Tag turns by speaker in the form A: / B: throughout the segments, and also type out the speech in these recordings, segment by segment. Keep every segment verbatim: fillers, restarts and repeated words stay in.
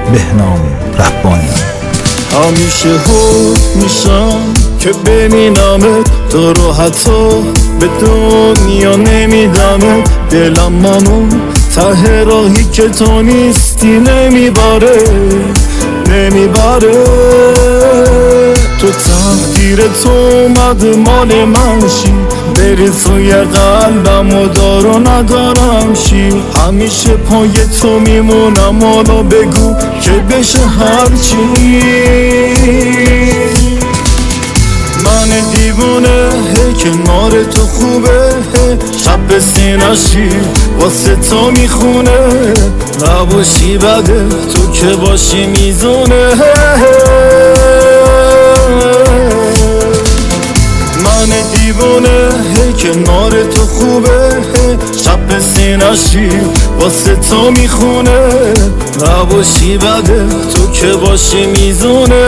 A: بهنام ربانی.
B: همیشه حکم میشم که ببینمت تو رو، حتی به دنیا نمیدمت. دلم منو ته راهی که تو نیستی نمیبره نمیبره. تو تقدیر تو اومد مال من شی، بری توی قلبم و دار و ندارم شی. همیشه پای تو میمونم، حالا بگو که بشه هرچی. من دیوونه کنار تو خوبه، شب سینشی واسه تو میخونه. نباشی بده تو که باشی میزونه. من دیوونه کنار تو خوبه، شب سینشی واسه تو میخونه. نباشی بده تو که باشی میزونه.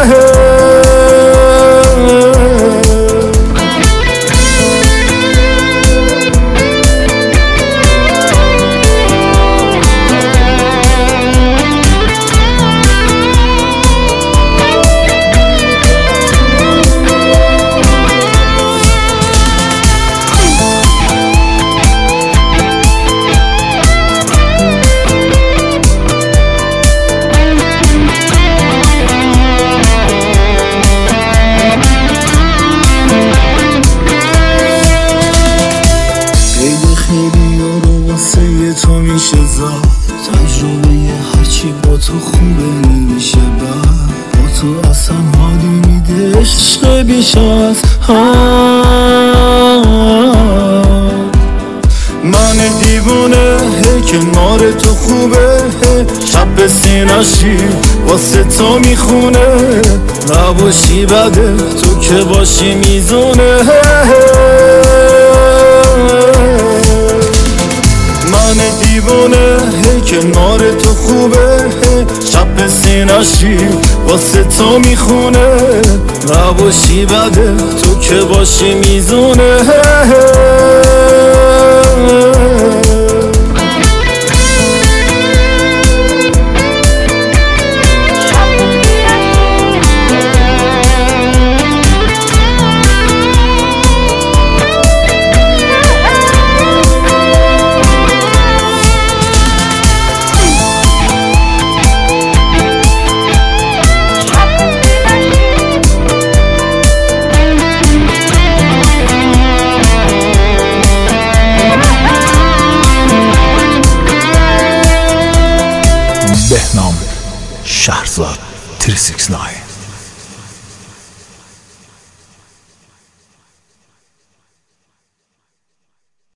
B: تو میشه زاد تجربه هرچی با تو خوبه نمیشه بعد. با تو اصلا حالی میده عشق بیش از من دیوونه کنار تو خوبه، شب سینشی واسه تو میخونه. نباشی بده تو که باشی میزونه. من دیوونه کنار تو خوبه، شب سینشی واسه تو میخونه. نباشی بده تو که باشی میزونه.
A: بهنام شهرزاد سه شش نه